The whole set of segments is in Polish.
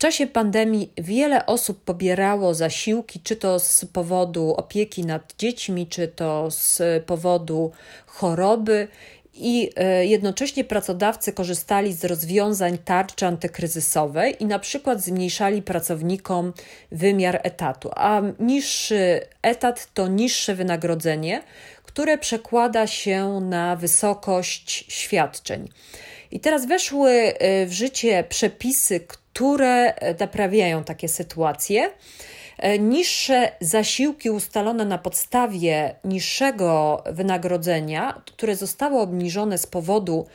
czasie pandemii wiele osób pobierało zasiłki, czy to z powodu opieki nad dziećmi, czy to z powodu choroby i jednocześnie pracodawcy korzystali z rozwiązań tarczy antykryzysowej i na przykład zmniejszali pracownikom wymiar etatu, a niższy etat to niższe wynagrodzenie, które przekłada się na wysokość świadczeń. I teraz weszły w życie przepisy, które naprawiają takie sytuacje. Niższe zasiłki ustalone na podstawie niższego wynagrodzenia, które zostało obniżone z powodu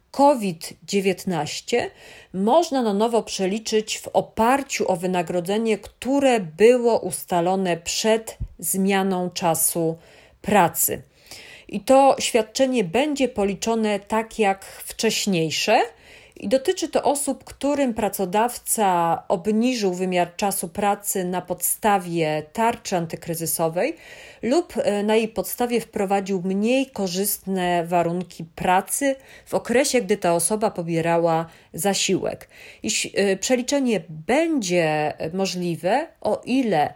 COVID-19, można na nowo przeliczyć w oparciu o wynagrodzenie, które było ustalone przed zmianą czasu pracy. I to świadczenie będzie policzone tak jak wcześniejsze i dotyczy to osób, którym pracodawca obniżył wymiar czasu pracy na podstawie tarczy antykryzysowej lub na jej podstawie wprowadził mniej korzystne warunki pracy w okresie, gdy ta osoba pobierała zasiłek. I przeliczenie będzie możliwe, o ile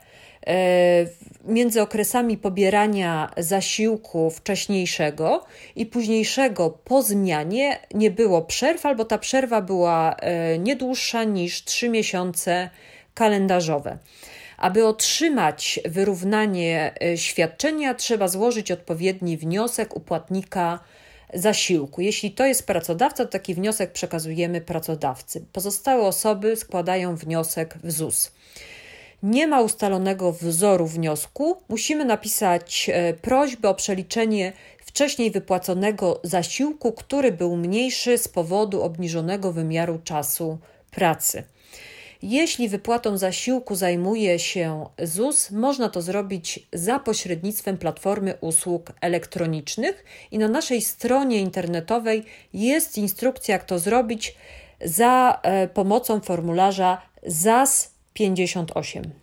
między okresami pobierania zasiłku wcześniejszego i późniejszego po zmianie nie było przerw, albo ta przerwa była nie dłuższa niż 3 miesiące kalendarzowe. Aby otrzymać wyrównanie świadczenia, trzeba złożyć odpowiedni wniosek u płatnika zasiłku. Jeśli to jest pracodawca, to taki wniosek przekazujemy pracodawcy. Pozostałe osoby składają wniosek w ZUS. Nie ma ustalonego wzoru wniosku, musimy napisać prośbę o przeliczenie wcześniej wypłaconego zasiłku, który był mniejszy z powodu obniżonego wymiaru czasu pracy. Jeśli wypłatą zasiłku zajmuje się ZUS, można to zrobić za pośrednictwem platformy usług elektronicznych i na naszej stronie internetowej jest instrukcja, jak to zrobić za pomocą formularza ZAS 58.